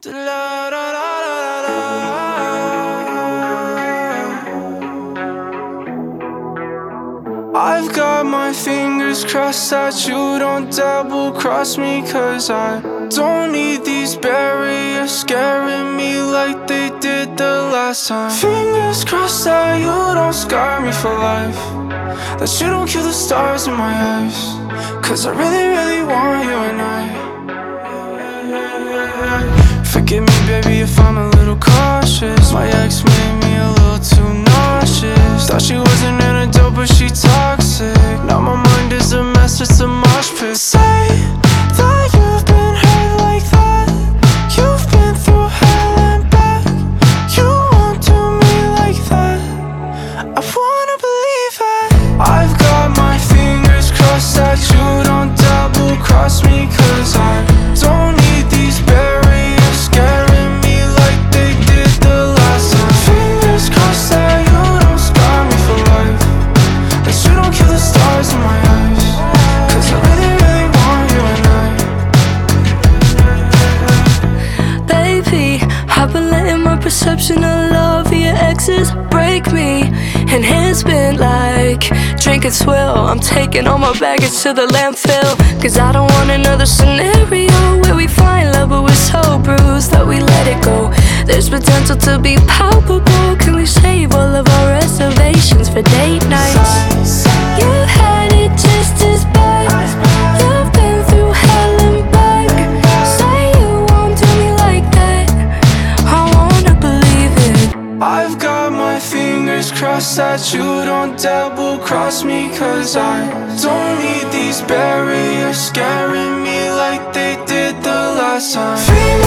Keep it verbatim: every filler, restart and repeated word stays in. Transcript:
I've got my fingers crossed that you don't double cross me, 'cause I don't need these barriers scaring me like they did the last time. Fingers crossed that you don't scar me for life, that you don't kill the stars in my eyes, 'cause I really, really want you and I. Forgive me, baby, if I'm a little cautious. My ex made me a little too nauseous. Thought she wasn't an adult, but she toxic. Now my mind is a mess, it's a mosh pit. Say that you've been hurt like that. You've been through hell and back. You won't do me like that. I wanna believe it. I've got my fingers crossed that you don't double cross me, 'cause I don't need these barriers scaring me like they did the last time. Fingers crossed that you don't scar me for life, that you don't kill the stars in my eyes, 'cause I really, really want you and I. Baby, I've been letting my perception of love for your exes break me, and it's been like drinking swill. I'm taking all my baggage to the landfill, 'cause I don't want another scenario where we find love but we're so bruised that we let it go. There's potential to be palpable. Can we save all of our reservations for date nights? You had it just as bad. You've been through hell and back. Say you won't do me like that. I wanna believe it. I've got my fingers crossed that you don't double cross me, 'cause I don't need these barriers scaring me like they did the last time.